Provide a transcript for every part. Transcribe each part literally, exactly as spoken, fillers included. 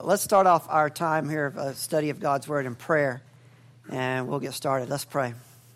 Let's start off our time here of a study of God's Word in prayer, and we'll get started. Let's pray.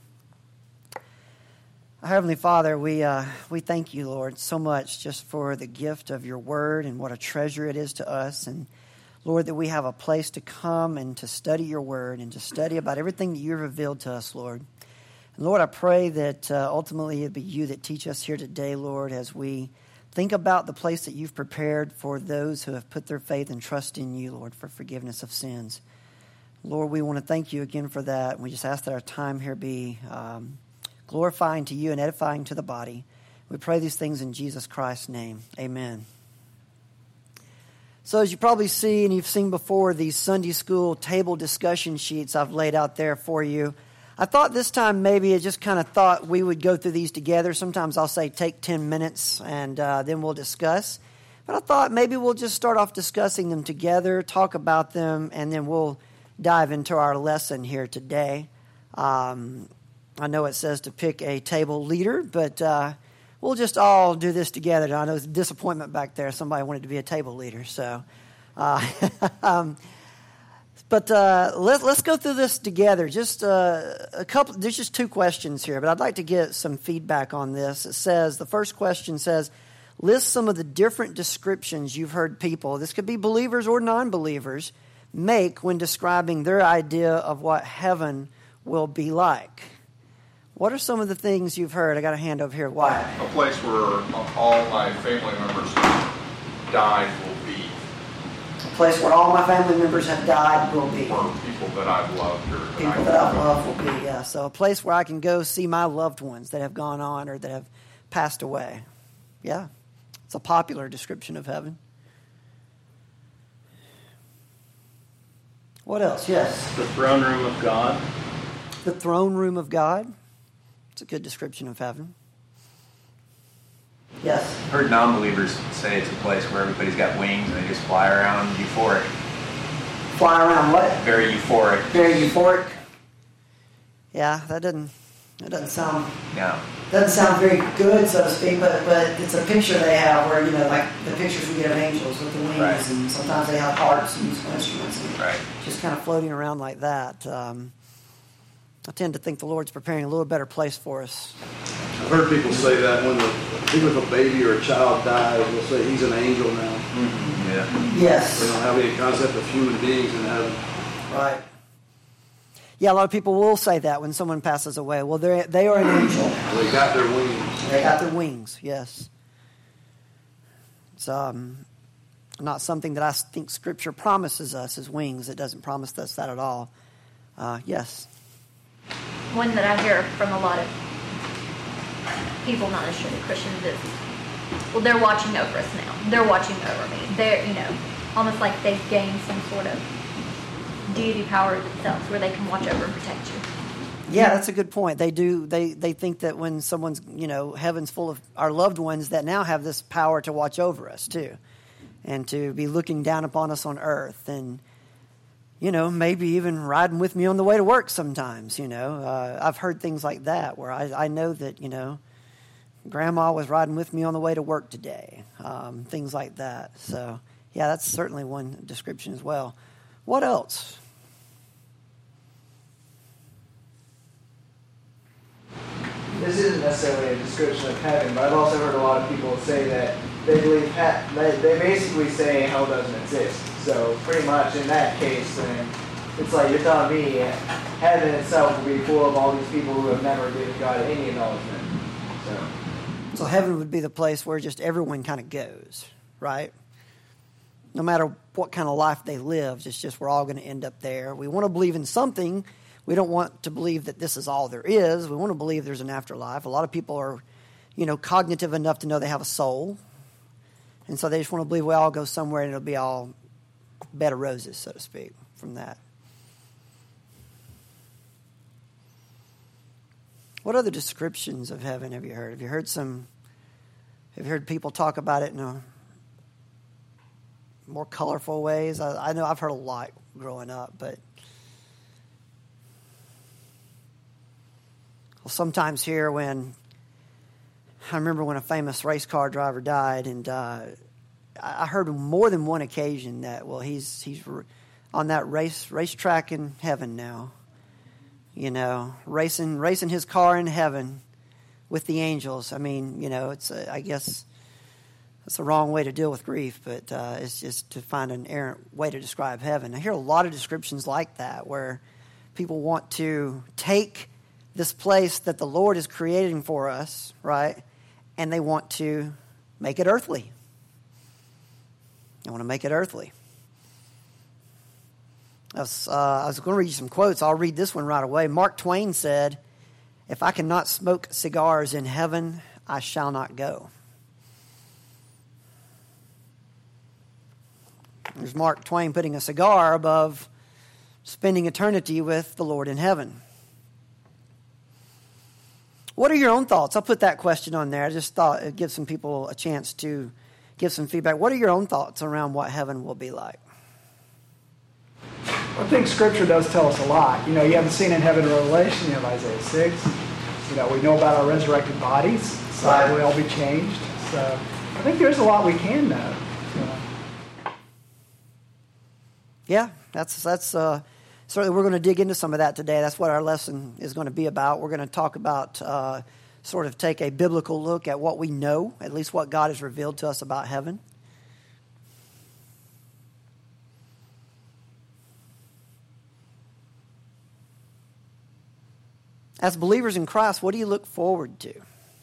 Our Heavenly Father, we uh, we thank you, Lord, so much just for the gift of your Word and what a treasure it is to us. And Lord, that we have a place to come and to study your Word and to study about everything that you've revealed to us, Lord. And Lord, I pray that uh, ultimately it'd be you that teach us here today, Lord, as we think about the place that you've prepared for those who have put their faith and trust in you, Lord, for forgiveness of sins. Lord, we want to thank you again for that. And we just ask that our time here be um, glorifying to you and edifying to the body. We pray these things in Jesus Christ's name. Amen. So as you probably see and you've seen before, these Sunday school table discussion sheets I've laid out there for you. I thought this time maybe I just kind of thought we would go through these together. Sometimes I'll say take ten minutes and uh, then we'll discuss. But I thought maybe we'll just start off discussing them together, talk about them, and then we'll dive into our lesson here today. Um, I know it says to pick a table leader, but uh, we'll just all do this together. I know it's a disappointment back there. Somebody wanted to be a table leader. So, uh, um, but uh, let, let's go through this together. Just uh, a couple. There's just two questions here, but I'd like to get some feedback on this. It says, the first question says, list some of the different descriptions you've heard people, this could be believers or non-believers, make when describing their idea of what heaven will be like. What are some of the things you've heard? I got a hand over here. Why? A place where all my family members who died will be. A place where all my family members have died will be. Or people that I've loved. Or that people I've that I've loved will be, yeah. So a place where I can go see my loved ones that have gone on or that have passed away. Yeah. It's a popular description of heaven. What else? Yes. The throne room of God. The throne room of God. It's a good description of heaven. Yes. I've heard non-believers say it's a place where everybody's got wings and they just fly around euphoric. Fly around what? Very euphoric. Very euphoric. Yeah, that doesn't that doesn't sound Yeah. doesn't sound very good, so to speak, but but it's a picture they have where, you know, like the pictures we get of angels with the wings, right. And sometimes they have harps and musical instruments, and right. just kind of floating around like that. Um, I tend to think the Lord's preparing a little better place for us. I've heard people say that when the, even if a baby or a child dies, they'll say he's an angel now. Mm-hmm. Yeah. Yes. They don't have any concept of human beings in heaven. Right. Yeah, a lot of people will say that when someone passes away. Well, they they are an angel. They got their wings. They got their wings, yes. It's um, not something that I think Scripture promises us as wings. It doesn't promise us that at all. Uh, yes. One that I hear from a lot of people, not necessarily Christians, is, well, they're watching over us now. They're watching over me. They're, you know, almost like they've gained some sort of deity power themselves where they can watch over and protect you. Yeah, that's a good point. They do. They they think that when someone's, you know, heaven's full of our loved ones that now have this power to watch over us too, and to be looking down upon us on earth, and you know, maybe even riding with me on the way to work sometimes. You know, uh, I've heard things like that where I I know that, you know, Grandma was riding with me on the way to work today. Um, things like that. So yeah, that's certainly one description as well. What else? This isn't necessarily a description of heaven, but I've also heard a lot of people say that they believe he- they, they basically say hell doesn't exist. So pretty much in that case, then it's like you're telling me heaven itself will be full of all these people who have never given God any acknowledgement. So, so heaven would be the place where just everyone kind of goes, right? No matter what kind of life they live, it's just we're all going to end up there. We want to believe in something. We don't want to believe that this is all there is. We want to believe there's an afterlife. A lot of people are, you know, cognitive enough to know they have a soul. And so they just want to believe we all go somewhere and it'll be all bed of roses, so to speak, from that. What other descriptions of heaven have you heard? Have you heard some, have you heard people talk about it in a more colorful ways? I, I know I've heard a lot growing up, but well, sometimes here when, I remember when a famous race car driver died, and uh, I heard more than one occasion that, well, he's he's on that race racetrack in heaven now, you know, racing racing his car in heaven with the angels. I mean, you know, it's a, I guess it's the wrong way to deal with grief, but uh, it's just to find an errant way to describe heaven. I hear a lot of descriptions like that where people want to take this place that the Lord is creating for us, right, and they want to make it earthly. They want to make it earthly. I was, uh, I was going to read you some quotes. I'll read this one right away. Mark Twain said, "If I cannot smoke cigars in heaven, I shall not go." There's Mark Twain putting a cigar above spending eternity with the Lord in heaven. What are your own thoughts? I'll put that question on there. I just thought it'd give some people a chance to give some feedback. What are your own thoughts around what heaven will be like? I think Scripture does tell us a lot. You know, you haven't seen in heaven Revelation, you have Isaiah six. You know, we know about our resurrected bodies, so Right. we'll all be changed. So I think there's a lot we can know. So. Yeah, that's that's uh, certainly we're going to dig into some of that today. That's what our lesson is going to be about. We're going to talk about, uh, sort of take a biblical look at what we know, at least what God has revealed to us about heaven. As believers in Christ, what do you look forward to?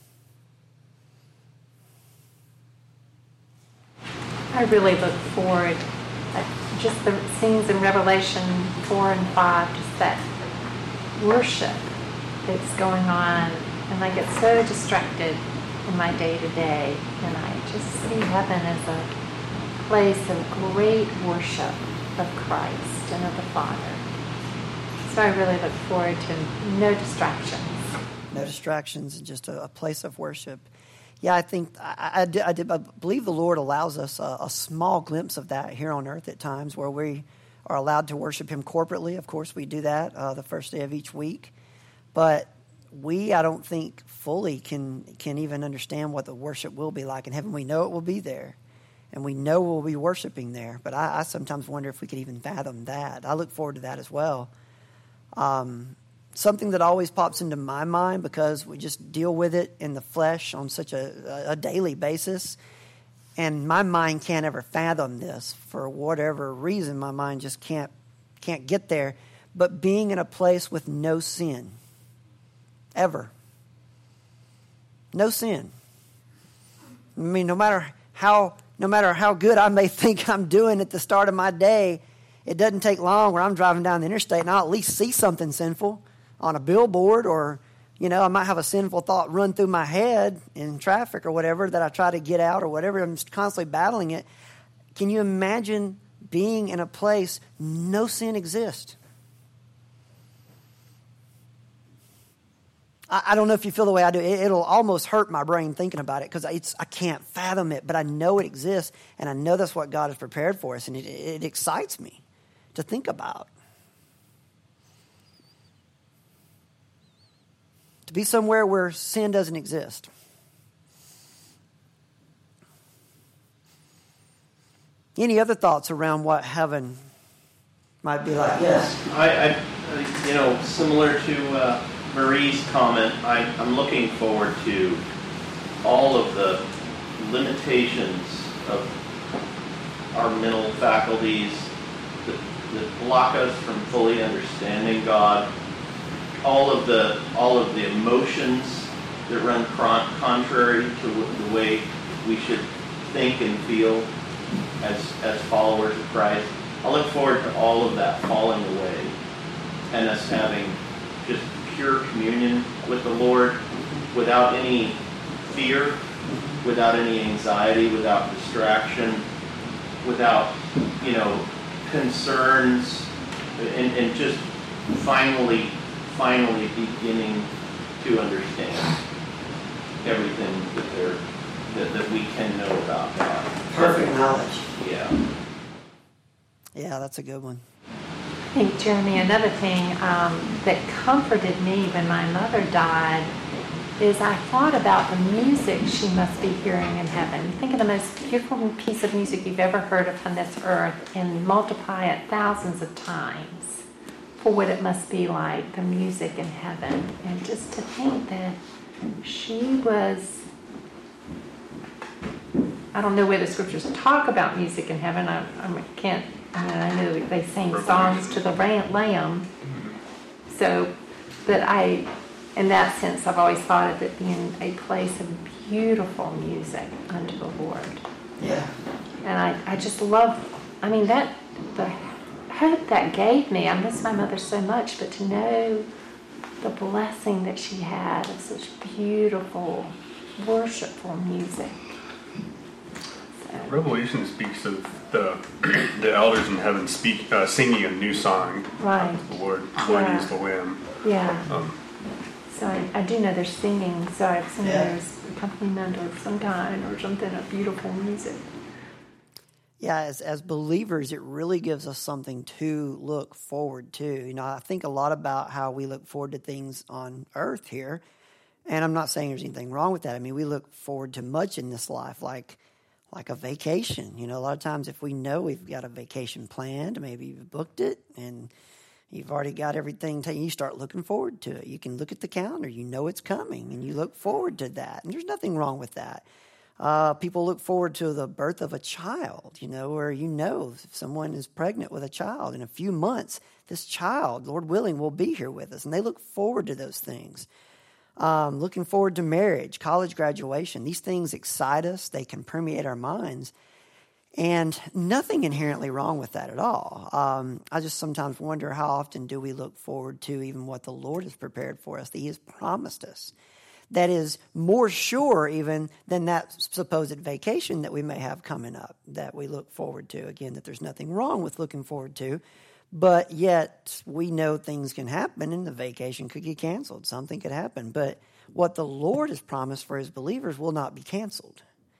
I really look forward uh, just the scenes in Revelation four and five, just that worship that's going on, and I get so distracted in my day-to-day, and I just see heaven as a place of great worship of Christ and of the Father. So I really look forward to no distractions. No distractions, and just a, a place of worship. Yeah, I think I, I, do, I, do, I believe the Lord allows us a, a small glimpse of that here on earth at times, where we are allowed to worship Him corporately. Of course, we do that uh, the first day of each week, but we, I don't think, fully can can even understand what the worship will be like in heaven. We know it will be there, and we know we'll be worshiping there. But I, I sometimes wonder if we could even fathom that. I look forward to that as well. Um, something that always pops into my mind, because we just deal with it in the flesh on such a, a daily basis, and my mind can't ever fathom this for whatever reason. My mind just can't can't get there. But being in a place with no sin, ever, no sin. I mean, no matter how no matter how good I may think I'm doing at the start of my day, it doesn't take long where I'm driving down the interstate and I'll at least see something sinful on a billboard, or, you know, I might have a sinful thought run through my head in traffic or whatever that I try to get out or whatever. I'm just constantly battling it. Can you imagine being in a place no sin exists? I, I don't know if you feel the way I do. It, it'll almost hurt my brain thinking about it, because it's I can't fathom it, but I know it exists, and I know that's what God has prepared for us, and it, it excites me to think about. To be somewhere where sin doesn't exist. Any other thoughts around what heaven might be like? Yes. I, I you know, similar to uh, Marie's comment, I, I'm looking forward to all of the limitations of our mental faculties that, that block us from fully understanding God. All of the all of the emotions that run con- contrary to the way we should think and feel as as followers of Christ. I look forward to all of that falling away and us having just pure communion with the Lord without any fear, without any anxiety, without distraction, without, you know, concerns, and, and just finally finally beginning to understand everything that there that, that we can know about God. Perfect knowledge. Yeah. Yeah, that's a good one. I think, Jeremy, another thing um, that comforted me when my mother died is I thought about the music she must be hearing in heaven. Think of the most beautiful piece of music you've ever heard upon this earth and multiply it thousands of times for what it must be like, the music in heaven. And just to think that she was, I don't know where the scriptures talk about music in heaven. I, I can't, I mean, I know they sing songs to the Lamb. So, but I, in that sense, I've always thought of it being a place of beautiful music unto the Lord. Yeah. And I, I just love, I mean, that, the hope that gave me, I miss my mother so much, but to know the blessing that she had of such beautiful, worshipful music. So. Revelation speaks of the the elders in heaven speak uh, singing a new song. Right. The Lord, Lord Yeah. is the Lamb. Yeah. Um, So I, I do know they're singing, so I assume Yeah. there's accompaniment of some kind or something of beautiful music. Yeah, as as believers, it really gives us something to look forward to. You know, I think a lot about how we look forward to things on earth here, and I'm not saying there's anything wrong with that. I mean, we look forward to much in this life, like like a vacation. You know, a lot of times if we know we've got a vacation planned, maybe you've booked it, and you've already got everything taken, you start looking forward to it. You can look at the calendar, you know it's coming, and you look forward to that. And there's nothing wrong with that. Uh, people look forward to the birth of a child, you know, where you know if someone is pregnant with a child in a few months, this child, Lord willing, will be here with us. And they look forward to those things. Um, looking forward to marriage, college graduation. These things excite us. They can permeate our minds. And nothing inherently wrong with that at all. Um, I just sometimes wonder how often do we look forward to even what the Lord has prepared for us, that He has promised us. That is more sure even than that supposed vacation that we may have coming up that we look forward to. Again, that there's nothing wrong with looking forward to, but yet we know things can happen and the vacation could get canceled. Something could happen. But what the Lord has promised for His believers will not be canceled.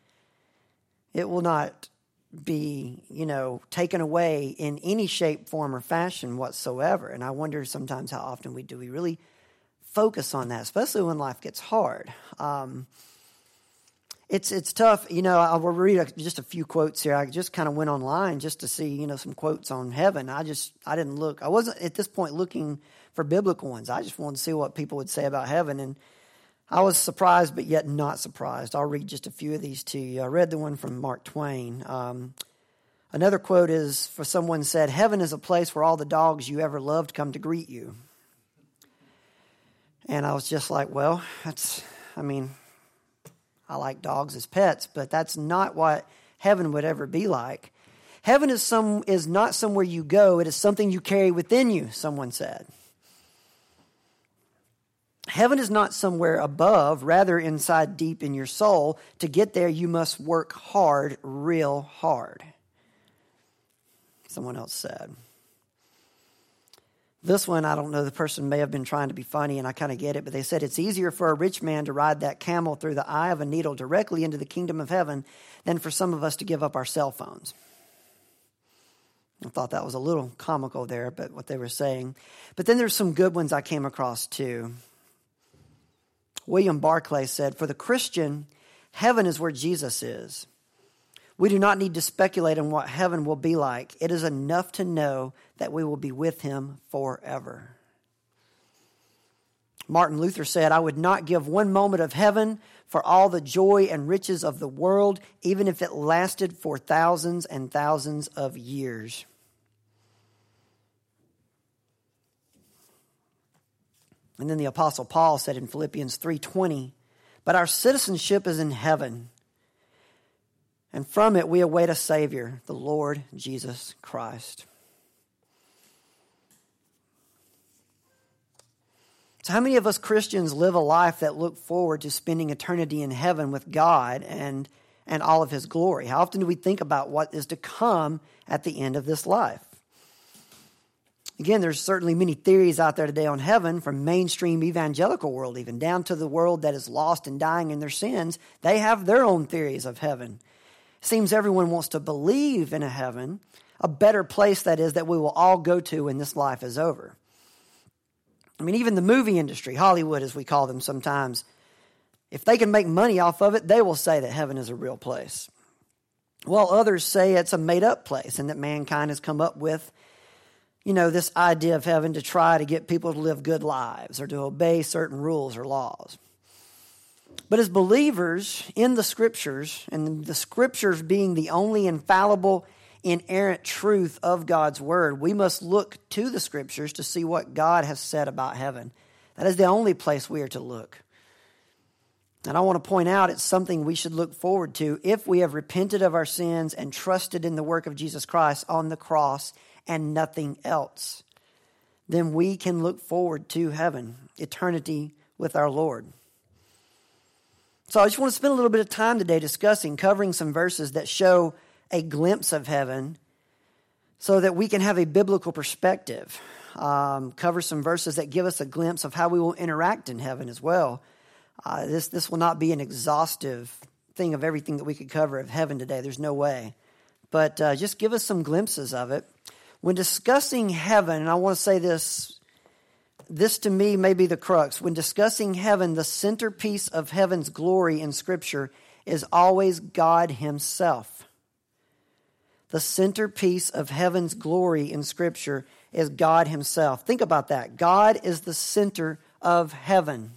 It will not be, you know, taken away in any shape, form, or fashion whatsoever. And I wonder sometimes how often we do we really focus on that, especially when life gets hard. Um, it's it's tough. You know, I'll read a, just a few quotes here. I just kind of went online just to see, you know, some quotes on heaven. I just, I didn't look. I wasn't at this point looking for biblical ones. I just wanted to see what people would say about heaven. And I was surprised, but yet not surprised. I'll read just a few of these to you. I read the one from Mark Twain. Um, another quote is, for someone said, "Heaven is a place where all the dogs you ever loved come to greet you." And I was just like, well, that's, I mean, I like dogs as pets, but that's not what heaven would ever be like. Heaven is some is not somewhere you go. It is something you carry within you, someone said. Heaven is not somewhere above, rather inside deep in your soul. To get there, you must work hard, real hard. Someone else said. This one, I don't know, the person may have been trying to be funny, and I kind of get it, but they said, it's easier for a rich man to ride that camel through the eye of a needle directly into the kingdom of heaven than for some of us to give up our cell phones. I thought that was a little comical there, but what they were saying. But then there's some good ones I came across too. William Barclay said, for the Christian, heaven is where Jesus is. We do not need to speculate on what heaven will be like. It is enough to know that we will be with Him forever. Martin Luther said, I would not give one moment of heaven for all the joy and riches of the world, even if it lasted for thousands and thousands of years. And then the Apostle Paul said in Philippians three twenty, but our citizenship is in heaven, and from it we await a Savior, the Lord Jesus Christ. So how many of us Christians live a life that look forward to spending eternity in heaven with God and, and all of His glory? How often do we think about what is to come at the end of this life? Again, there's certainly many theories out there today on heaven, from mainstream evangelical world even, down to the world that is lost and dying in their sins. They have their own theories of heaven. Seems everyone wants to believe in a heaven, a better place that is, that we will all go to when this life is over. I mean, even the movie industry, Hollywood as we call them sometimes, If they can make money off of it, they will say that heaven is a real place. While others say it's a made-up place and that mankind has come up with, you know, this idea of heaven to try to get people to live good lives or to obey certain rules or laws. But as believers in the Scriptures, and the Scriptures being the only infallible, inerrant truth of God's Word, we must look to the Scriptures to see what God has said about heaven. That is the only place we are to look. And I want to point out it's something we should look forward to if we have repented of our sins and trusted in the work of Jesus Christ on the cross and nothing else. Then we can look forward to heaven, eternity with our Lord. So I just want to spend a little bit of time today discussing, covering some verses that show a glimpse of heaven so that we can have a biblical perspective. Um, cover some verses that give us a glimpse of how we will interact in heaven as well. Uh, this this will not be an exhaustive thing of everything that we could cover of heaven today. There's no way. But uh, just give us some glimpses of it. When discussing heaven, and I want to say this, this to me may be the crux. When discussing heaven, the centerpiece of heaven's glory in Scripture is always God Himself. The centerpiece of heaven's glory in Scripture is God Himself. Think about that. God is the center of heaven.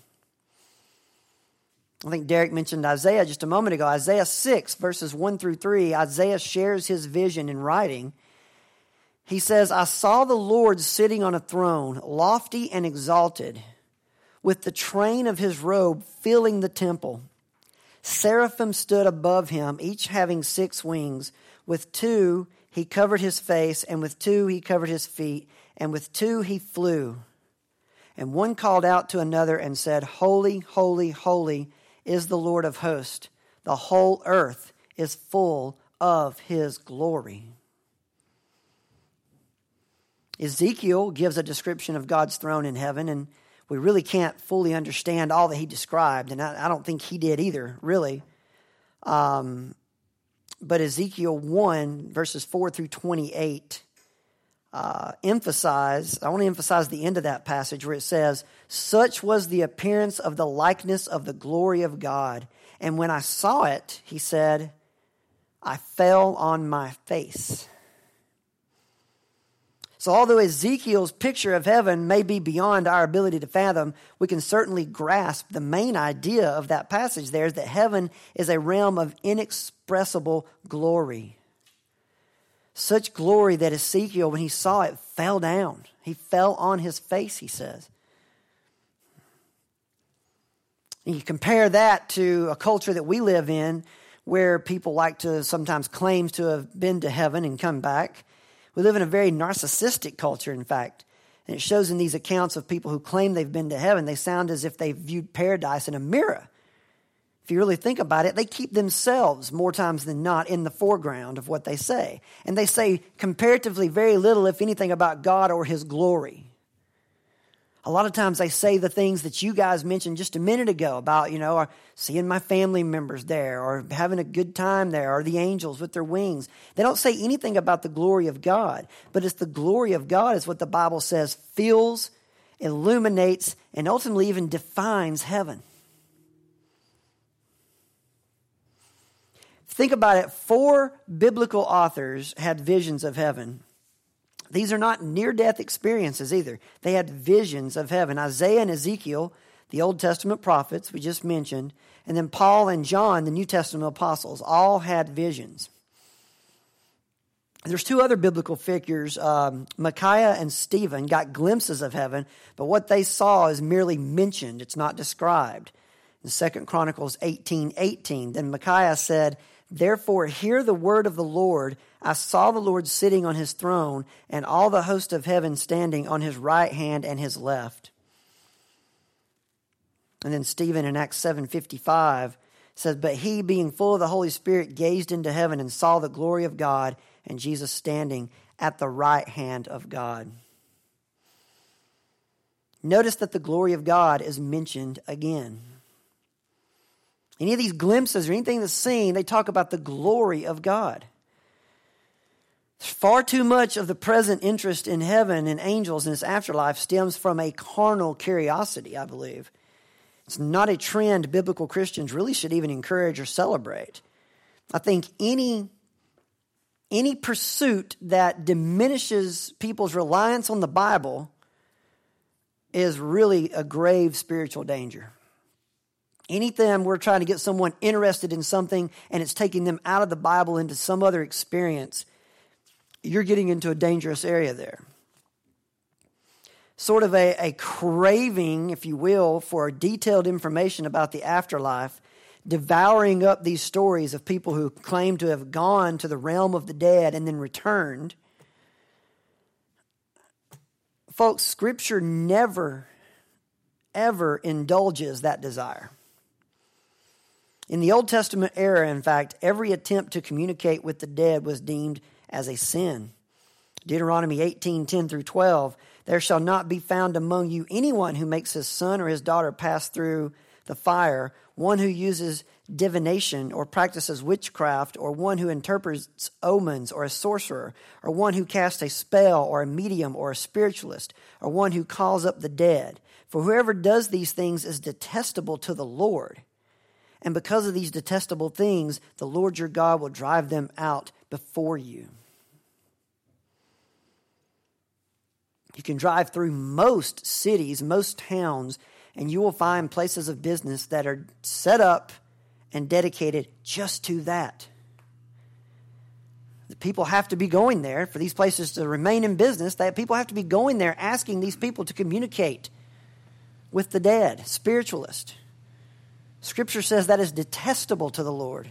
I think Derek mentioned Isaiah just a moment ago. Isaiah six, verses one through three, Isaiah shares his vision in writing. He says, I saw the Lord sitting on a throne, lofty and exalted, with the train of His robe filling the temple. Seraphim stood above Him, each having six wings. With two He covered His face, and with two He covered His feet, and with two He flew. And one called out to another and said, Holy, holy, holy is the Lord of hosts. The whole earth is full of His glory. Ezekiel gives a description of God's throne in heaven, and we really can't fully understand all that he described, and I, I don't think he did either, really. Um, but Ezekiel one, verses four through twenty-eight, uh, emphasize, I want to emphasize the end of that passage where it says, such was the appearance of the likeness of the glory of God. And when I saw it, he said, I fell on my face. So although Ezekiel's picture of heaven may be beyond our ability to fathom, we can certainly grasp the main idea of that passage there is that heaven is a realm of inexpressible glory. Such glory that Ezekiel, when he saw it, fell down. He fell on his face, he says. And you compare that to a culture that we live in where people like to sometimes claim to have been to heaven and come back. We live in a very narcissistic culture, in fact. And it shows in these accounts of people who claim they've been to heaven, they sound as if they've viewed paradise in a mirror. If you really think about it, they keep themselves more times than not in the foreground of what they say. And they say comparatively very little, if anything, about God or His glory. A lot of times they say the things that you guys mentioned just a minute ago about, you know, seeing my family members there or having a good time there or the angels with their wings. They don't say anything about the glory of God, but it's the glory of God is what the Bible says fills, illuminates, and ultimately even defines heaven. Think about it. Four biblical authors had visions of heaven. These are not near-death experiences either. They had visions of heaven. Isaiah and Ezekiel, the Old Testament prophets we just mentioned, and then Paul and John, the New Testament apostles, all had visions. There's two other biblical figures. Um, Micaiah and Stephen got glimpses of heaven, but what they saw is merely mentioned. It's not described. In Second Chronicles eighteen eighteen, then Micaiah said, therefore hear the word of the Lord. I saw the Lord sitting on His throne and all the host of heaven standing on His right hand and His left. And then Stephen in Acts seven fifty-five says, but he being full of the Holy Spirit gazed into heaven and saw the glory of God and Jesus standing at the right hand of God. Notice that the glory of God is mentioned again. Any of these glimpses or anything that's seen, they talk about the glory of God. Far too much of the present interest in heaven and angels in this afterlife stems from a carnal curiosity, I believe. It's not a trend biblical Christians really should even encourage or celebrate. I think any, any pursuit that diminishes people's reliance on the Bible is really a grave spiritual danger. Anytime we're trying to get someone interested in something and it's taking them out of the Bible into some other experience, you're getting into a dangerous area there. Sort of a, a craving, if you will, for detailed information about the afterlife, devouring up these stories of people who claim to have gone to the realm of the dead and then returned. Folks, Scripture never, ever indulges that desire. In the Old Testament era, in fact, every attempt to communicate with the dead was deemed as a sin. Deuteronomy eighteen, ten through twelve, there shall not be found among you anyone who makes his son or his daughter pass through the fire, one who uses divination or practices witchcraft, or one who interprets omens, or a sorcerer, or one who casts a spell, or a medium, or a spiritualist, or one who calls up the dead. For whoever does these things is detestable to the Lord. And because of these detestable things, the Lord your God will drive them out before you. You can drive through most cities, most towns, and you will find places of business that are set up and dedicated just to that. The people have to be going there for these places to remain in business. That people have to be going there asking these people to communicate with the dead, spiritualist. Scripture says that is detestable to the Lord.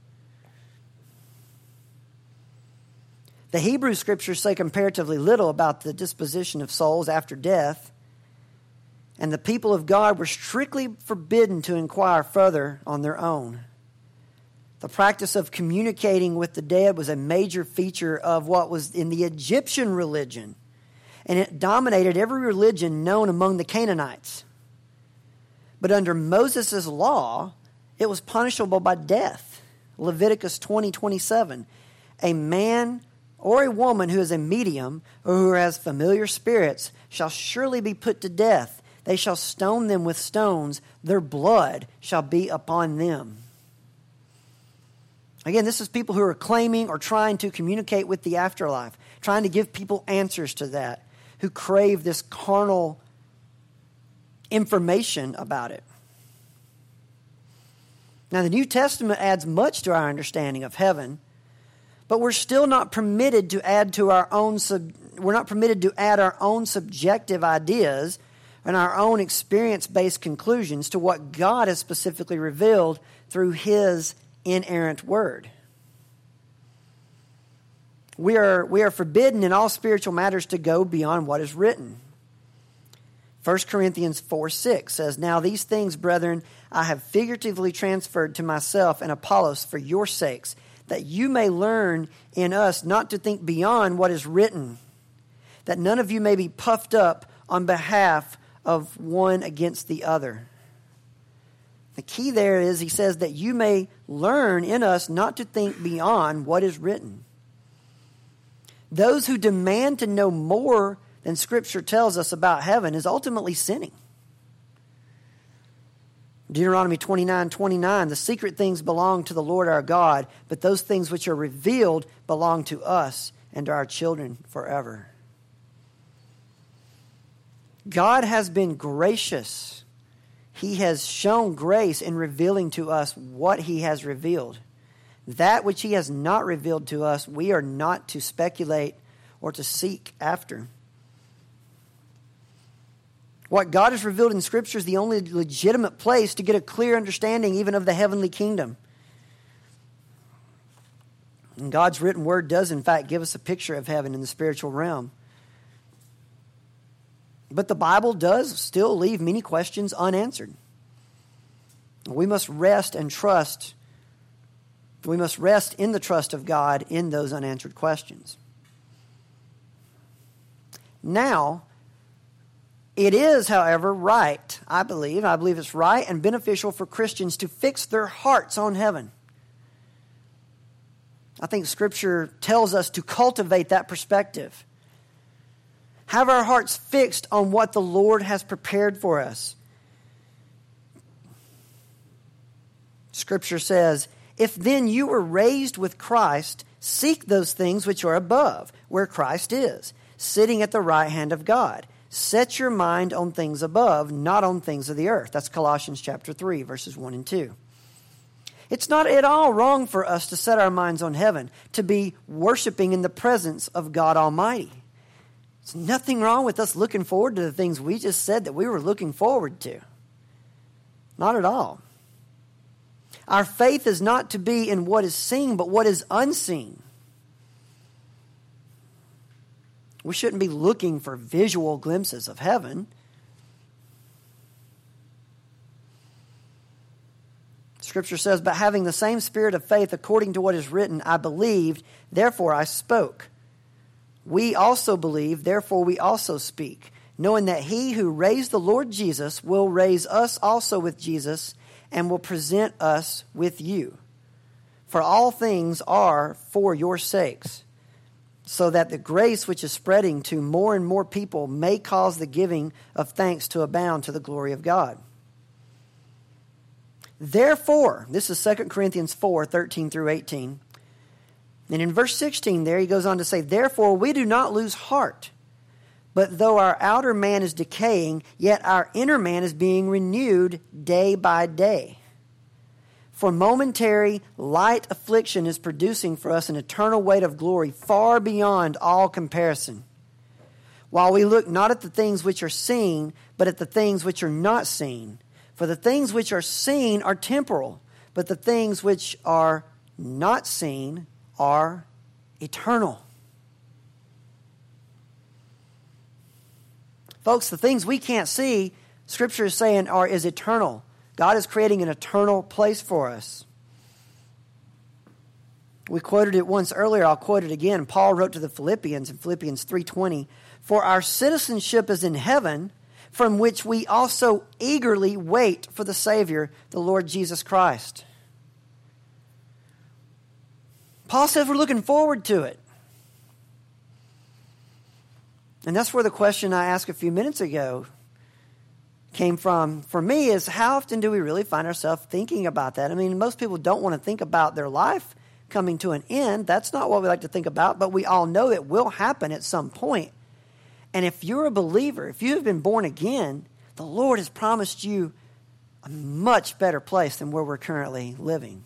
The Hebrew Scriptures say comparatively little about the disposition of souls after death, and the people of God were strictly forbidden to inquire further on their own. The practice of communicating with the dead was a major feature of what was in the Egyptian religion, and it dominated every religion known among the Canaanites. But under Moses' law, it was punishable by death. Leviticus twenty, twenty-seven. A man or a woman who is a medium or who has familiar spirits shall surely be put to death. They shall stone them with stones. Their blood shall be upon them. Again, this is people who are claiming or trying to communicate with the afterlife, trying to give people answers to that, who crave this carnal information about it. Now, the New Testament adds much to our understanding of heaven, but we're still not permitted to add to our own sub, we're not permitted to add our own subjective ideas and our own experience-based conclusions to what God has specifically revealed through His inerrant Word. We are, we are forbidden in all spiritual matters to go beyond what is written. First Corinthians four, six says, Now these things, brethren, I have figuratively transferred to myself and Apollos for your sakes, that you may learn in us not to think beyond what is written, that none of you may be puffed up on behalf of one against the other. The key there is, he says, that you may learn in us not to think beyond what is written. Those who demand to know more than Scripture tells us about heaven is ultimately sinning. Deuteronomy twenty-nine, twenty-nine, the secret things belong to the Lord our God, but those things which are revealed belong to us and to our children forever. God has been gracious. He has shown grace in revealing to us what He has revealed. That which He has not revealed to us, we are not to speculate or to seek after. What God has revealed in Scripture is the only legitimate place to get a clear understanding even of the heavenly kingdom. And God's written word does, in fact, give us a picture of heaven in the spiritual realm. But the Bible does still leave many questions unanswered. We must rest and trust. We must rest in the trust of God in those unanswered questions. Now, it is, however, right, I believe, I believe it's right and beneficial for Christians to fix their hearts on heaven. I think Scripture tells us to cultivate that perspective. Have our hearts fixed on what the Lord has prepared for us. Scripture says, if then you were raised with Christ, seek those things which are above, where Christ is, sitting at the right hand of God. Set your mind on things above, not on things of the earth. That's Colossians chapter three, verses one and two. It's not at all wrong for us to set our minds on heaven, to be worshiping in the presence of God Almighty. There's nothing wrong with us looking forward to the things we just said that we were looking forward to. Not at all. Our faith is not to be in what is seen, but what is unseen. We shouldn't be looking for visual glimpses of heaven. Scripture says, but having the same spirit of faith according to what is written, I believed, therefore I spoke. We also believe, therefore we also speak, knowing that he who raised the Lord Jesus will raise us also with Jesus and will present us with you. For all things are for your sakes, so that the grace which is spreading to more and more people may cause the giving of thanks to abound to the glory of God. Therefore, this is Second Corinthians four, thirteen through eighteen. And in verse sixteen there, he goes on to say, therefore we do not lose heart. But though our outer man is decaying, yet our inner man is being renewed day by day. For momentary light affliction is producing for us an eternal weight of glory far beyond all comparison. While we look not at the things which are seen, but at the things which are not seen. For the things which are seen are temporal, but the things which are not seen are eternal. Folks, the things we can't see, Scripture is saying are is eternal. God is creating an eternal place for us. We quoted it once earlier. I'll quote it again. Paul wrote to the Philippians in Philippians three twenty, for our citizenship is in heaven, from which we also eagerly wait for the Savior, the Lord Jesus Christ. Paul says we're looking forward to it. And that's where the question I asked a few minutes ago came from. For me, is how often do we really find ourselves thinking about that? I mean, most people don't want to think about their life coming to an end. That's not what we like to think about, but we all know it will happen at some point. And if you're a believer, if you have been born again, the Lord has promised you a much better place than where we're currently living.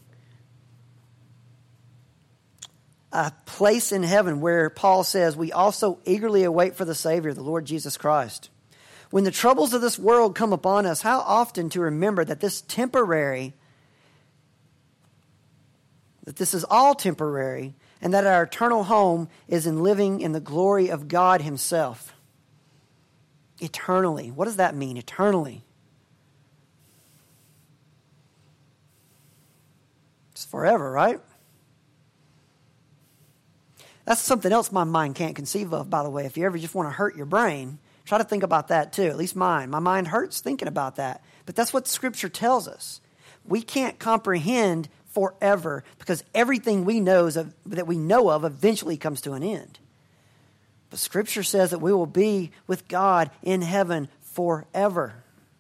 A place in heaven where Paul says we also eagerly await for the Savior, the Lord Jesus Christ. When the troubles of this world come upon us, how often to remember that this temporary, that this is all temporary, and that our eternal home is in living in the glory of God Himself. Eternally. What does that mean, eternally? It's forever, right? That's something else my mind can't conceive of, by the way. If you ever just want to hurt your brain, try to think about that too, at least mine. My mind hurts thinking about that. But that's what Scripture tells us. We can't comprehend forever because everything we know is a, that we know of eventually comes to an end. But Scripture says that we will be with God in heaven forever.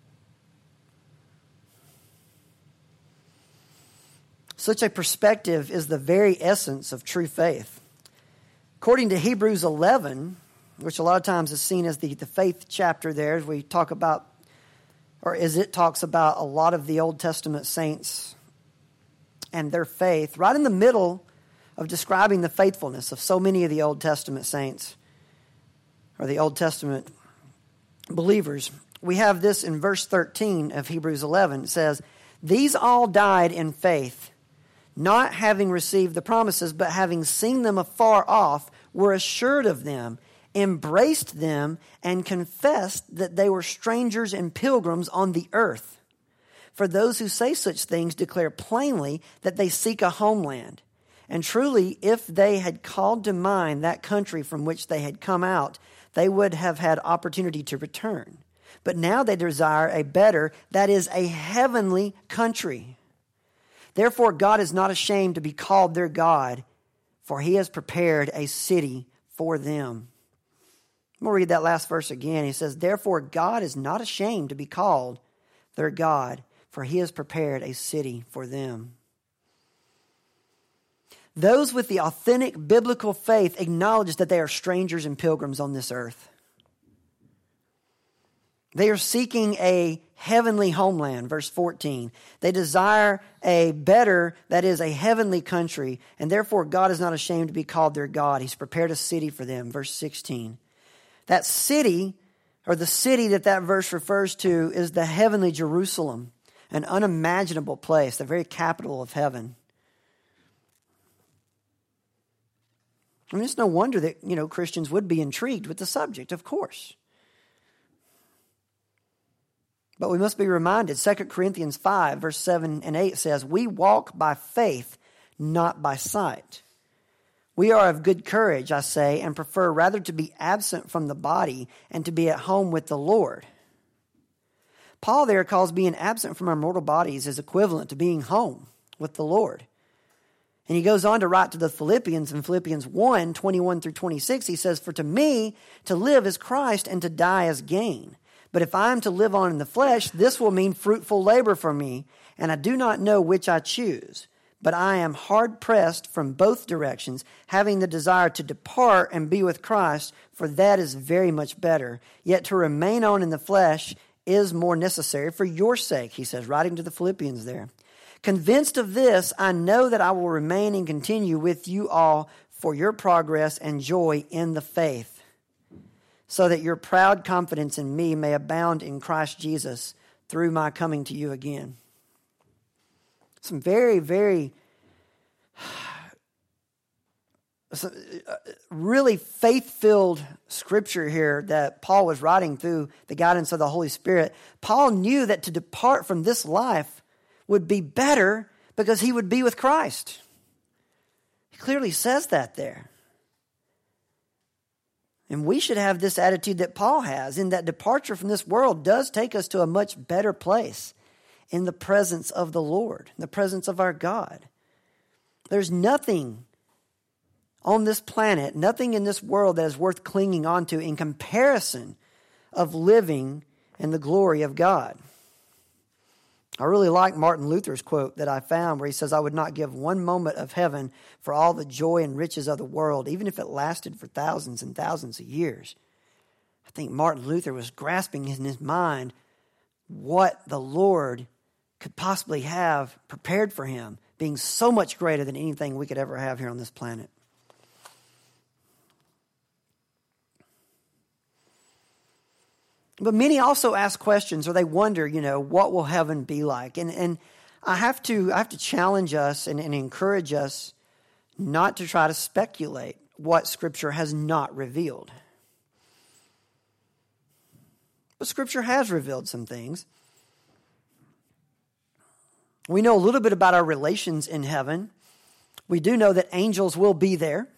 Such a perspective is the very essence of true faith. According to Hebrews eleven, which a lot of times is seen as the, the faith chapter there, as we talk about, or as it talks about a lot of the Old Testament saints and their faith, right in the middle of describing the faithfulness of so many of the Old Testament saints, or the Old Testament believers, we have this in verse thirteen of Hebrews eleven. It says, these all died in faith, not having received the promises, but having seen them afar off, were assured of them, embraced them, and confessed that they were strangers and pilgrims on the earth. For those who say such things declare plainly that they seek a homeland. And truly, if they had called to mind that country from which they had come out, they would have had opportunity to return. But now they desire a better, that is, a heavenly country. Therefore, God is not ashamed to be called their God, for He has prepared a city for them. I'm going to read that last verse again. He says, therefore, God is not ashamed to be called their God, for he has prepared a city for them. Those with the authentic biblical faith acknowledge that they are strangers and pilgrims on this earth. They are seeking a heavenly homeland, verse fourteen. They desire a better, that is, a heavenly country, and therefore God is not ashamed to be called their God. He's prepared a city for them, verse sixteen. That city, or the city that that verse refers to, is the heavenly Jerusalem, an unimaginable place, the very capital of heaven. I mean, it's no wonder that, you know, Christians would be intrigued with the subject, of course. But we must be reminded, Second Corinthians five, verse seven and eight says, we walk by faith, not by sight. We are of good courage, I say, and prefer rather to be absent from the body and to be at home with the Lord. Paul there calls being absent from our mortal bodies is equivalent to being home with the Lord. And he goes on to write to the Philippians in Philippians one, twenty-one through twenty-six. He says, for to me, to live is Christ and to die is gain. But if I am to live on in the flesh, this will mean fruitful labor for me, and I do not know which I choose. But I am hard pressed from both directions, having the desire to depart and be with Christ, for that is very much better. Yet to remain on in the flesh is more necessary for your sake, he says, writing to the Philippians there. Convinced of this, I know that I will remain and continue with you all for your progress and joy in the faith, so that your proud confidence in me may abound in Christ Jesus through my coming to you again. Some very, very, some really faith-filled scripture here that Paul was writing through the guidance of the Holy Spirit. Paul knew that to depart from this life would be better because he would be with Christ. He clearly says that there. And we should have this attitude that Paul has, in that departure from this world does take us to a much better place in the presence of the Lord, in the presence of our God. There's nothing on this planet, nothing in this world that is worth clinging onto in comparison of living in the glory of God. I really like Martin Luther's quote that I found where he says, I would not give one moment of heaven for all the joy and riches of the world, even if it lasted for thousands and thousands of years. I think Martin Luther was grasping in his mind what the Lord could possibly have prepared for him, being so much greater than anything we could ever have here on this planet. But many also ask questions, or they wonder, you know, what will heaven be like? And and I have to I have to challenge us and, and encourage us not to try to speculate what Scripture has not revealed. But Scripture has revealed some things. We know a little bit about our relations in heaven. We do know that angels will be there.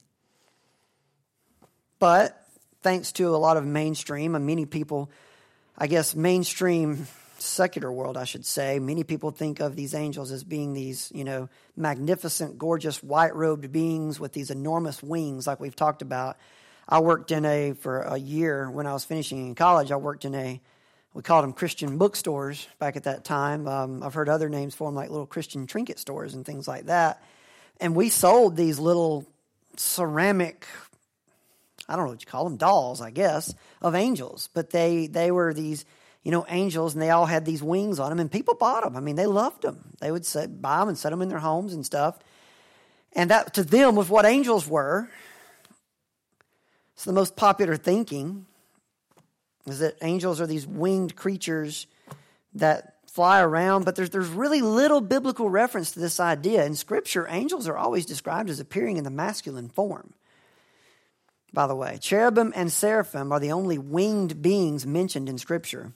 But thanks to a lot of mainstream, and many people, I guess mainstream secular world, I should say, many people think of these angels as being these, you know, magnificent, gorgeous, white-robed beings with these enormous wings like we've talked about. I worked in a, for a year when I was finishing in college, I worked in a, we called them Christian bookstores back at that time. Um, I've heard other names for them, like little Christian trinket stores and things like that. And we sold these little ceramic, I don't know what you call them, dolls, I guess, of angels. But they they were these, you know, angels, and they all had these wings on them, and people bought them. I mean, they loved them. They would set, buy them and set them in their homes and stuff. And that, to them, was what angels were. It's the most popular thinking, is that angels are these winged creatures that fly around. But there's, there's really little biblical reference to this idea. In Scripture, angels are always described as appearing in the masculine form. By the way, cherubim and seraphim are the only winged beings mentioned in Scripture.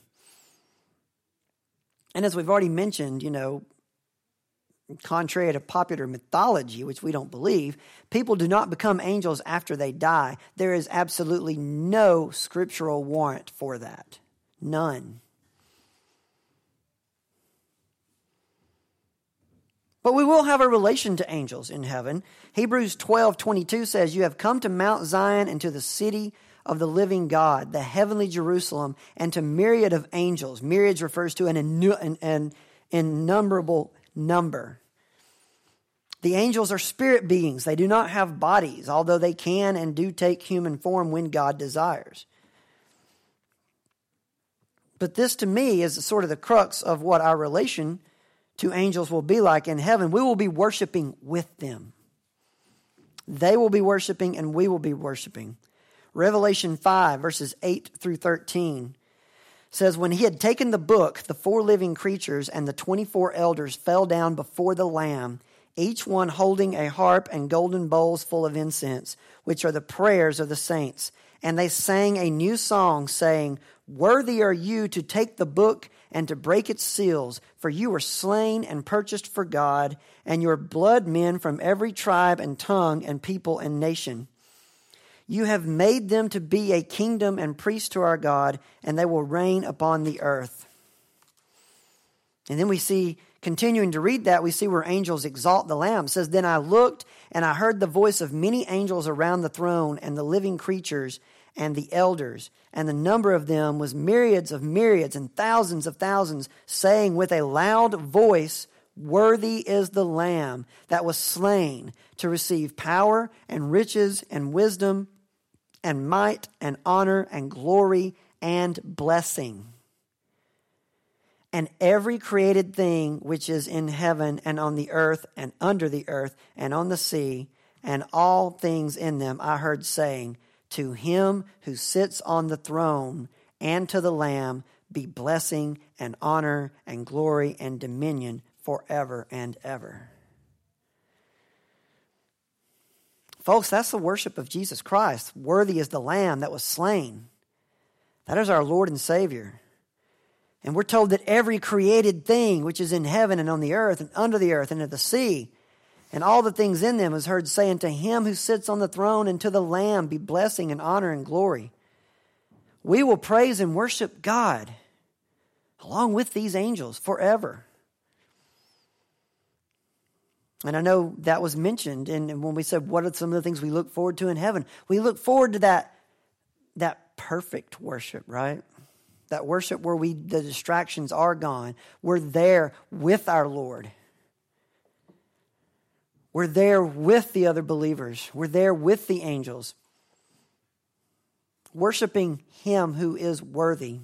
And as we've already mentioned, you know, contrary to popular mythology, which we don't believe, people do not become angels after they die. There is absolutely no scriptural warrant for that. None. But we will have a relation to angels in heaven. Hebrews twelve twenty-two says, you have come to Mount Zion and to the city of the living God, the heavenly Jerusalem, and to myriad of angels. Myriads refers to an, an, an innumerable number. The angels are spirit beings. They do not have bodies, although they can and do take human form when God desires. But this to me is sort of the crux of what our relation to angels will be like in heaven. We will be worshiping with them. They will be worshiping and we will be worshiping. Revelation five, verses eight through thirteen says, when he had taken the book, the four living creatures and the twenty-four elders fell down before the Lamb, each one holding a harp and golden bowls full of incense, which are the prayers of the saints. And they sang a new song, saying, worthy are you to take the book and to break its seals, for you were slain and purchased for God, and your blood men from every tribe and tongue and people and nation. You have made them to be a kingdom and priests to our God, and they will reign upon the earth. And then we see, continuing to read that, we see where angels exalt the Lamb. It says, then I looked, and I heard the voice of many angels around the throne, and the living creatures, and the elders, and the number of them was myriads of myriads and thousands of thousands, saying with a loud voice, worthy is the Lamb that was slain to receive power and riches and wisdom and might and honor and glory and blessing. And every created thing which is in heaven and on the earth and under the earth and on the sea and all things in them, I heard saying, to him who sits on the throne and to the Lamb be blessing and honor and glory and dominion forever and ever. Folks, that's the worship of Jesus Christ. Worthy is the Lamb that was slain. That is our Lord and Savior. And we're told that every created thing which is in heaven and on the earth and under the earth and in the sea and all the things in them is heard saying, to him who sits on the throne and to the Lamb be blessing and honor and glory. We will praise and worship God along with these angels forever. And I know that was mentioned and when we said, what are some of the things we look forward to in heaven? We look forward to that, that perfect worship, right? That worship where we the distractions are gone. We're there with our Lord. We're there with the other believers. We're there with the angels. Worshiping him who is worthy.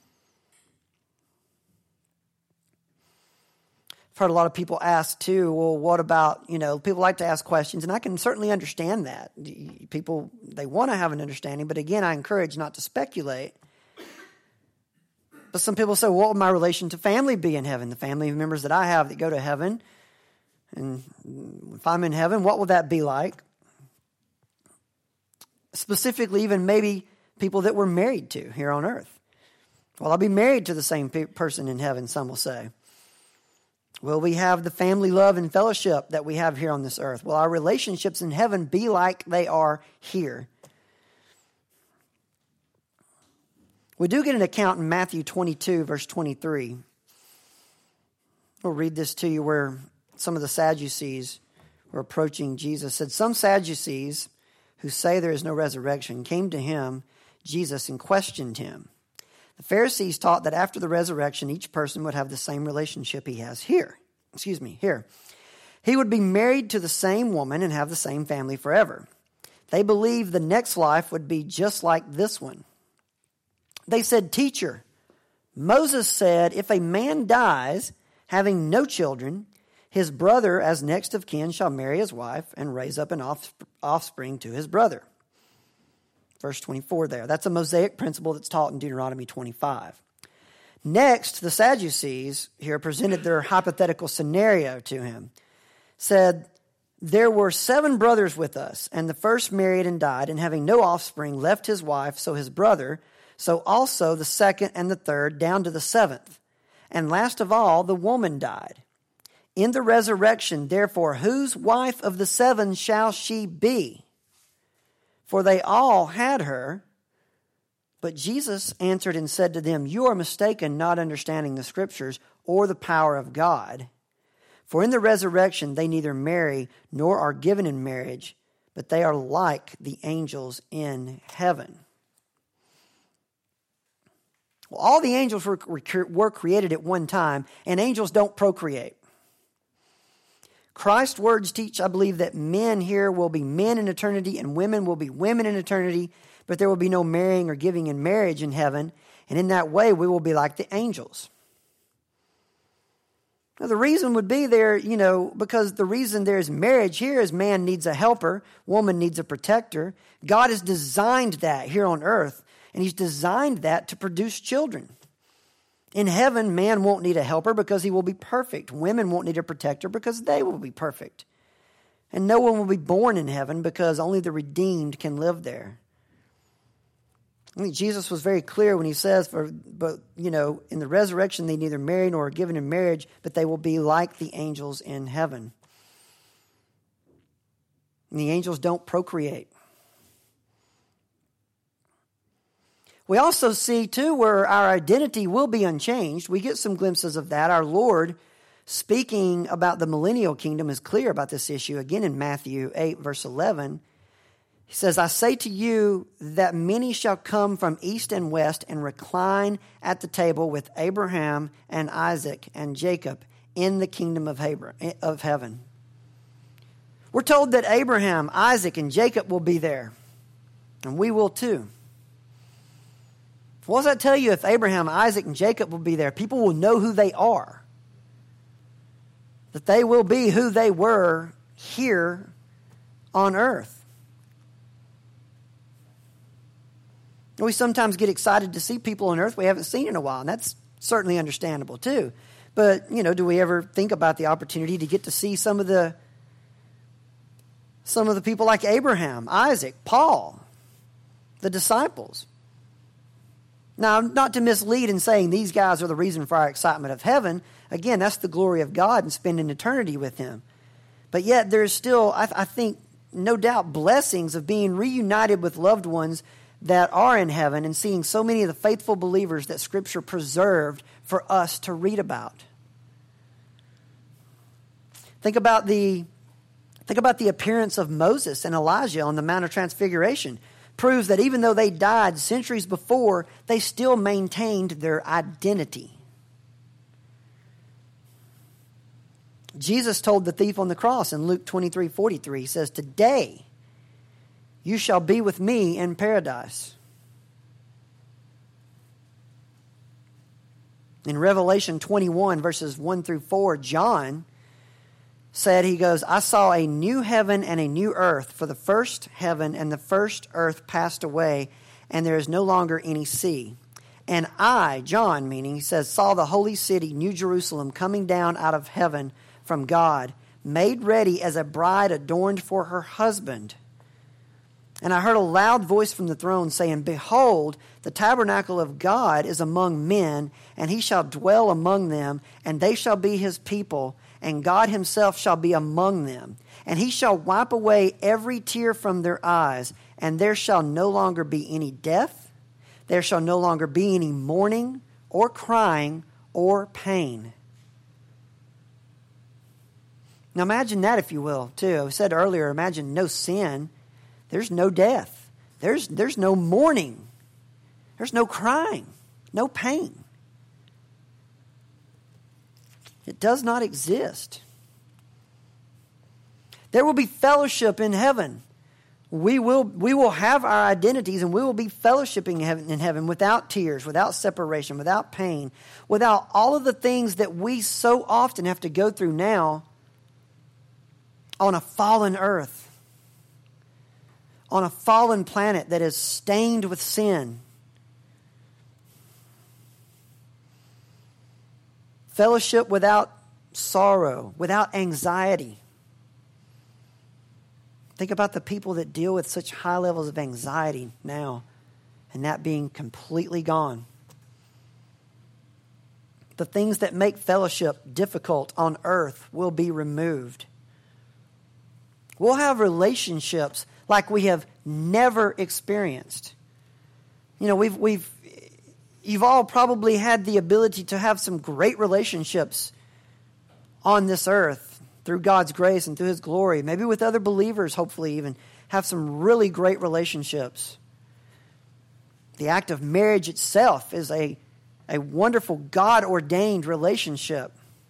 I've heard a lot of people ask too, well, what about, you know, people like to ask questions, and I can certainly understand that. People, they want to have an understanding, but again, I encourage not to speculate. But some people say, what would my relation to family be in heaven? The family members that I have that go to heaven. And if I'm in heaven, what will that be like? Specifically, even maybe people that we're married to here on earth. Well, I'll be married to the same pe- person in heaven, some will say. Will we have the family love and fellowship that we have here on this earth? Will our relationships in heaven be like they are here? We do get an account in Matthew twenty-two, verse twenty-three. We'll read this to you where some of the Sadducees were approaching Jesus. Said, some Sadducees who say there is no resurrection came to him, Jesus, and questioned him. The Pharisees taught that after the resurrection, each person would have the same relationship he has here. Excuse me, here. He would be married to the same woman and have the same family forever. They believed the next life would be just like this one. They said, teacher, Moses said, if a man dies having no children, his brother as next of kin shall marry his wife and raise up an offspring to his brother. Verse twenty-four there. That's a Mosaic principle that's taught in Deuteronomy twenty-five. Next, the Sadducees here presented their hypothetical scenario to him. Said, there were seven brothers with us, and the first married and died, and having no offspring left his wife, so his brother, so also the second and the third, down to the seventh. And last of all, the woman died. In the resurrection, therefore, whose wife of the seven shall she be? For they all had her. But Jesus answered and said to them, you are mistaken, not understanding the Scriptures or the power of God. For in the resurrection they neither marry nor are given in marriage, but they are like the angels in heaven. Well, all the angels were, were created at one time, and angels don't procreate. Christ's words teach, I believe, that men here will be men in eternity and women will be women in eternity, but there will be no marrying or giving in marriage in heaven, and in that way we will be like the angels. Now, the reason would be there, you know, because the reason there's marriage here is man needs a helper, woman needs a protector. God has designed that here on earth, and he's designed that to produce children. In heaven, man won't need a helper because he will be perfect. Women won't need a protector because they will be perfect. And no one will be born in heaven because only the redeemed can live there. I think Jesus was very clear when he says, for, but, you know, in the resurrection they neither marry nor are given in marriage, but they will be like the angels in heaven. And the angels don't procreate. We also see, too, where our identity will be unchanged. We get some glimpses of that. Our Lord, speaking about the millennial kingdom, is clear about this issue. Again, in Matthew eight, verse eleven, he says, I say to you that many shall come from east and west and recline at the table with Abraham and Isaac and Jacob in the kingdom of heaven. We're told that Abraham, Isaac, and Jacob will be there, and we will too. What does that tell you? If Abraham, Isaac, and Jacob will be there, people will know who they are. That they will be who they were here on earth. We sometimes get excited to see people on earth we haven't seen in a while, and that's certainly understandable too. But, you know, do we ever think about the opportunity to get to see some of the some of the people like Abraham, Isaac, Paul, the disciples? Now, not to mislead in saying these guys are the reason for our excitement of heaven. Again, that's the glory of God and spending eternity with him. But yet there's still, I, I think, no doubt blessings of being reunited with loved ones that are in heaven and seeing so many of the faithful believers that Scripture preserved for us to read about. Think about the, think about the appearance of Moses and Elijah on the Mount of Transfiguration. Proves that even though they died centuries before, they still maintained their identity. Jesus told the thief on the cross in Luke twenty-three forty-three, he says, today you shall be with me in paradise. In Revelation twenty-one, verses one through four, John said, he goes, I saw a new heaven and a new earth, for the first heaven and the first earth passed away, and there is no longer any sea. And I, John meaning, he says, saw the holy city, New Jerusalem, coming down out of heaven from God, made ready as a bride adorned for her husband. And I heard a loud voice from the throne saying, behold, the tabernacle of God is among men, and he shall dwell among them, and they shall be his people, and God himself shall be among them. And he shall wipe away every tear from their eyes, and there shall no longer be any death, there shall no longer be any mourning, or crying, or pain. Now imagine that, if you will, too. I said earlier, imagine no sin. There's no death. There's, there's no mourning. There's no crying, no pain. It does not exist. There will be fellowship in heaven. We will, we will have our identities and we will be fellowshipping in heaven without tears, without separation, without pain, without all of the things that we so often have to go through now on a fallen earth, on a fallen planet that is stained with sin. Fellowship without sorrow, without anxiety. Think about the people that deal with such high levels of anxiety now, and that being completely gone. The things that make fellowship difficult on earth will be removed. We'll have relationships like we have never experienced. You know, we've we've you've all probably had the ability to have some great relationships on this earth through God's grace and through his glory. Maybe with other believers, hopefully even have some really great relationships. The act of marriage itself is a a wonderful God-ordained relationship.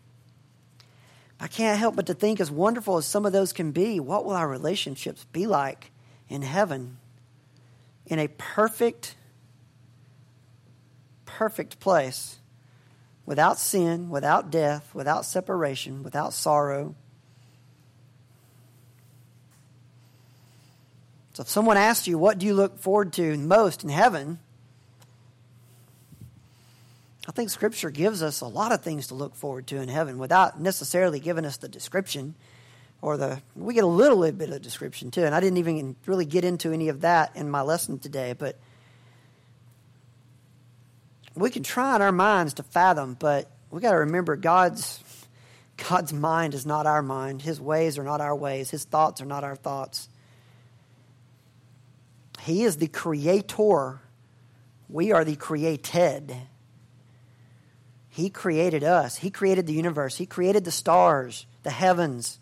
I can't help but to think, as wonderful as some of those can be, what will our relationships be like in heaven? In a perfect, perfect place, without sin, without death, without separation, without sorrow. So if someone asks you, what do you look forward to most in heaven? I think Scripture gives us a lot of things to look forward to in heaven without necessarily giving us the description or the, we get a little bit of description too. And I didn't even really get into any of that in my lesson today, but we can try in our minds to fathom, but we got to remember God's, God's mind is not our mind. His ways are not our ways. His thoughts are not our thoughts. He is the creator. We are the created. He created us. He created the universe. He created the stars, the heavens.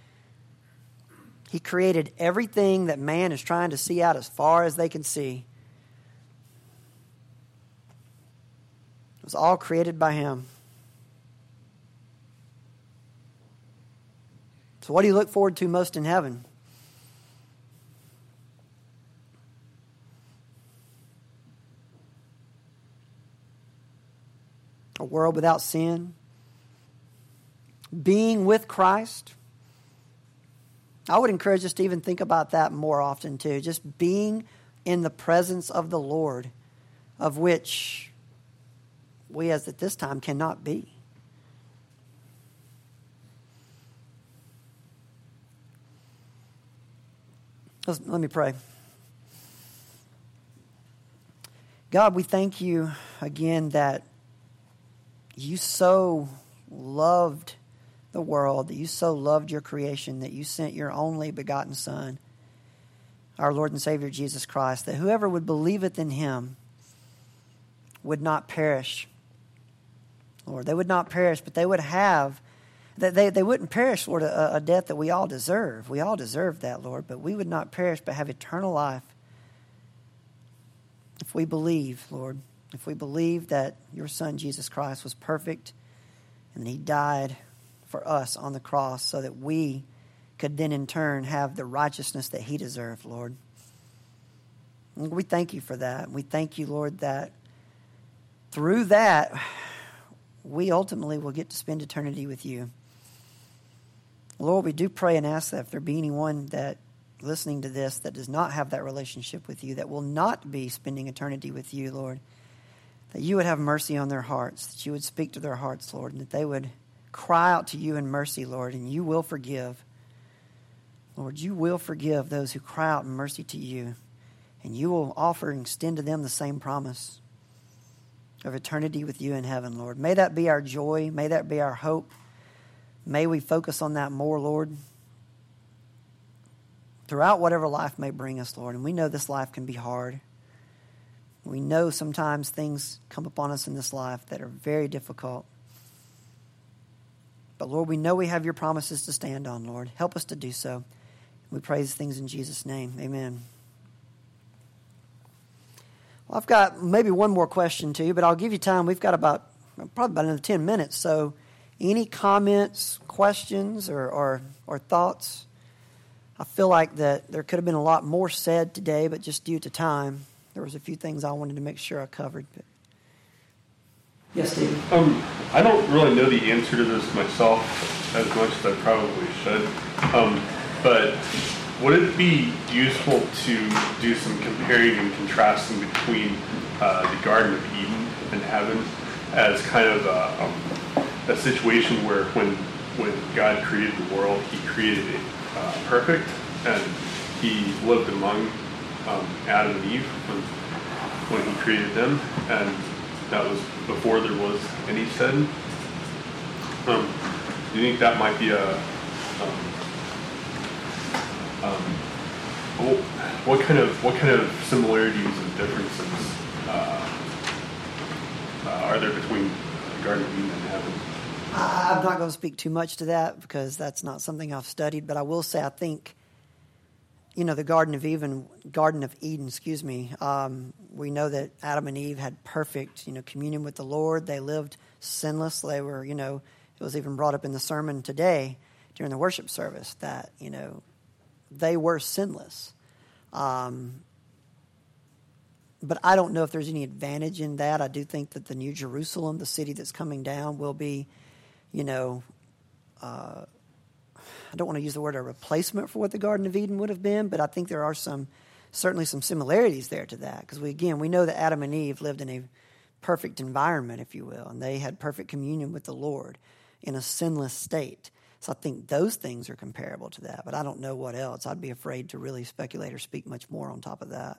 He created everything that man is trying to see out as far as they can see. It was all created by Him. So what do you look forward to most in heaven? A world without sin. Being with Christ. I would encourage us to even think about that more often too. Just being in the presence of the Lord, of which we as at this time cannot be. Let's, let me pray. God, we thank you again that you so loved the world, that you so loved your creation, that you sent your only begotten Son, our Lord and Savior Jesus Christ, that whoever would believeth in Him would not perish. Lord, they would not perish, but they would have, that they, they wouldn't perish, Lord, a, a death that we all deserve. We all deserve that, Lord, but we would not perish, but have eternal life if we believe, Lord. If we believe that your Son, Jesus Christ, was perfect and He died for us on the cross so that we could then in turn have the righteousness that He deserved, Lord. And we thank you for that. We thank you, Lord, that through that, we ultimately will get to spend eternity with you. Lord, we do pray and ask that if there be anyone that listening to this that does not have that relationship with you, that will not be spending eternity with you, Lord, that you would have mercy on their hearts, that you would speak to their hearts, Lord, and that they would cry out to you in mercy, Lord, and you will forgive. Lord, you will forgive those who cry out in mercy to you, and you will offer and extend to them the same promise of eternity with you in heaven, Lord. May that be our joy. May that be our hope. May we focus on that more, Lord, throughout whatever life may bring us, Lord. And we know this life can be hard. We know sometimes things come upon us in this life that are very difficult. But Lord, we know we have your promises to stand on, Lord. Help us to do so. We pray these things in Jesus' name. Amen. Well, I've got maybe one more question to you, but I'll give you time. We've got about, probably about another ten minutes. So any comments, questions, or, or, or thoughts? I feel like that there could have been a lot more said today, but just due to time, there was a few things I wanted to make sure I covered. But yes, Steve. Um, I don't really know the answer to this myself as much as I probably should. Um, but would it be useful to do some comparing and contrasting between uh, the Garden of Eden and heaven as kind of a, um, a situation where when when God created the world, He created it uh, perfect, and He lived among um, Adam and Eve when, when He created them, and that was before there was any sin. Um, do you think that might be a um, um, what, what kind of what kind of similarities and differences uh, uh, are there between the Garden of Eden and heaven? I'm not going to speak too much to that because that's not something I've studied, but I will say I think you know, the Garden of Eden, Garden of Eden, excuse me, um, we know that Adam and Eve had perfect, you know, communion with the Lord. They lived sinless. They were, you know, it was even brought up in the sermon today during the worship service that, you know, they were sinless. Um, but I don't know if there's any advantage in that. I do think that the New Jerusalem, the city that's coming down, will be, you know, uh, I don't want to use the word a replacement for what the Garden of Eden would have been, but I think there are some, certainly some similarities there to that. Because we, again, we know that Adam and Eve lived in a perfect environment, if you will, and they had perfect communion with the Lord in a sinless state. So I think those things are comparable to that, but I don't know what else. I'd be afraid to really speculate or speak much more on top of that.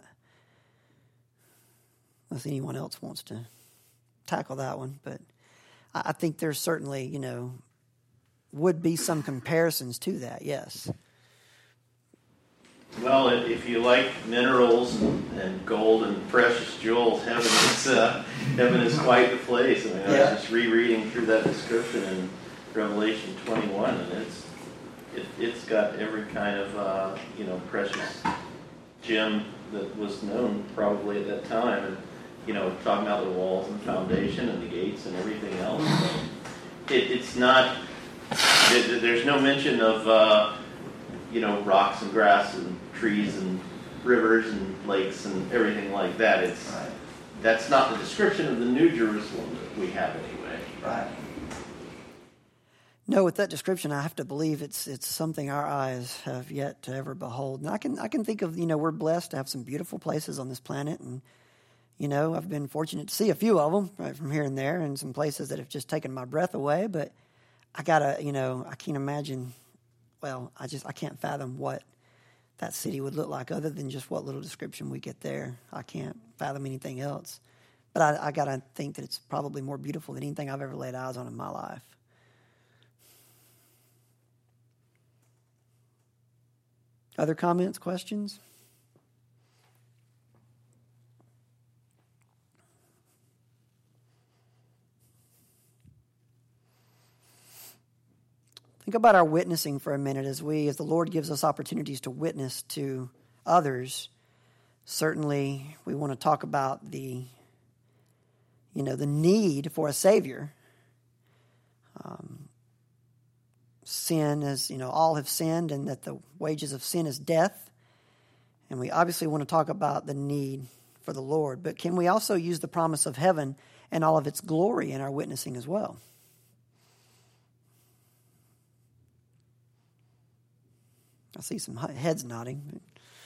Unless anyone else wants to tackle that one, but I think there's certainly, you know, would be some comparisons to that, yes. Well, if you like minerals and gold and precious jewels, heaven is uh, heaven is quite the place. I mean, I Yeah. was just rereading through that description in Revelation twenty-one, and it's it, it's got every kind of uh, you know precious gem that was known probably at that time, and you know talking about the walls and foundation and the gates and everything else. So it, it's not. There's no mention of, uh, you know, rocks and grass and trees and rivers and lakes and everything like that. It's Right. That's not the description of the New Jerusalem that we have anyway. Right. No, with that description, I have to believe it's it's something our eyes have yet to ever behold. And I can I can think of, you know, we're blessed to have some beautiful places on this planet, and you know, I've been fortunate to see a few of them right from here and there, and some places that have just taken my breath away, but I gotta, you know, I can't imagine, well, I just, I can't fathom what that city would look like other than just what little description we get there. I can't fathom anything else. But I, I gotta think that it's probably more beautiful than anything I've ever laid eyes on in my life. Other comments, questions? Think about our witnessing for a minute as we, as the Lord gives us opportunities to witness to others. Certainly, we want to talk about the, you know, the need for a Savior. Um, sin is, you know, all have sinned, and that the wages of sin is death. And we obviously want to talk about the need for the Lord. But can we also use the promise of heaven and all of its glory in our witnessing as well? I see some heads nodding.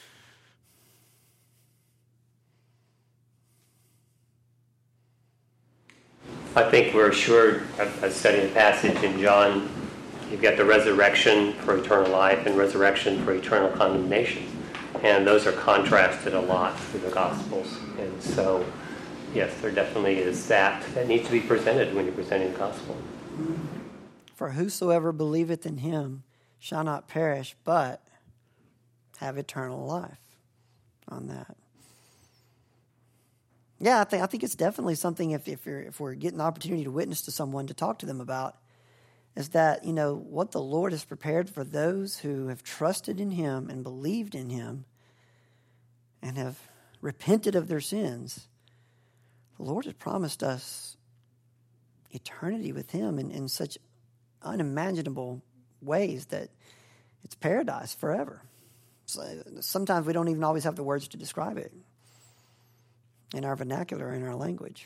I think we're assured, I've, I've studied a passage in John, you've got the resurrection for eternal life and resurrection for eternal condemnation. And those are contrasted a lot through the Gospels. And so, yes, there definitely is that that needs to be presented when you're presenting the Gospel. For whosoever believeth in him shall not perish, but have eternal life. On that. Yeah, I think I think it's definitely something if if, you're, if we're getting the opportunity to witness to someone, to talk to them about, is that, you know, what the Lord has prepared for those who have trusted in him and believed in him and have repented of their sins. The Lord has promised us eternity with him in, in such unimaginable ways that it's paradise forever. So sometimes we don't even always have the words to describe it in our vernacular, in our language.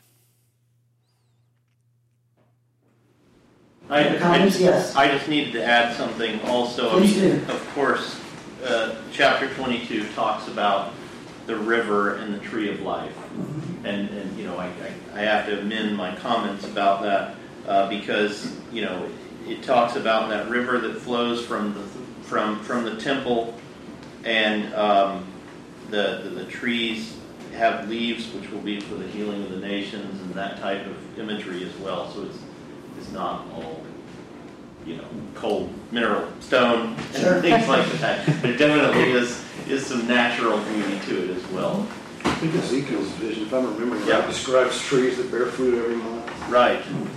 I, I, comments? just, Yes. I just needed to add something also. Please do. Of course, uh, chapter twenty-two talks about the river and the tree of life. Mm-hmm. And, and, you know, I, I, I have to amend my comments about that uh, because, you know, it talks about that river that flows from the, from, from the temple, and um, the, the, the trees have leaves which will be for the healing of the nations, and that type of imagery as well. So it's it's not all, you know, cold mineral stone and Sure. things like that. There definitely is is some natural beauty to it as well. I think Ezekiel's vision, if I'm remembering Yeah. right, describes trees that bear fruit every month. Right.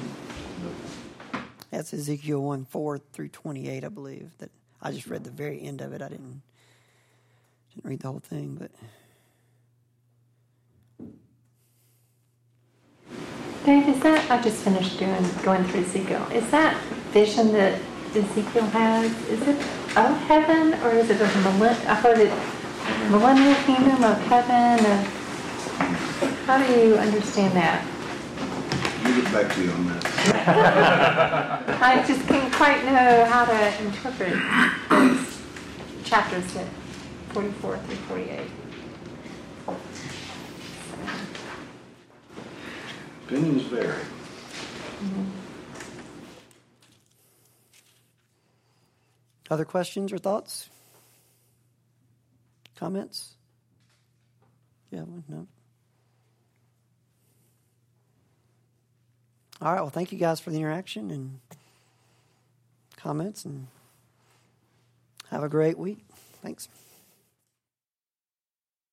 That's Ezekiel one, four through twenty-eight, I believe. That I just read the very end of it. I didn't Didn't read the whole thing, but. Dave, is that, I just finished doing, going through Ezekiel. Is that vision that Ezekiel has, is it of heaven or is it of the millennium? I heard it, millennial kingdom of heaven, or how do you understand that? We'll get back to you on that. I just can't quite know how to interpret those chapters that forty-four through forty-eight. Opinions vary. Mm-hmm. Other questions or thoughts? Comments? Yeah, one? No? All right, well, thank you guys for the interaction and comments, and have a great week. Thanks.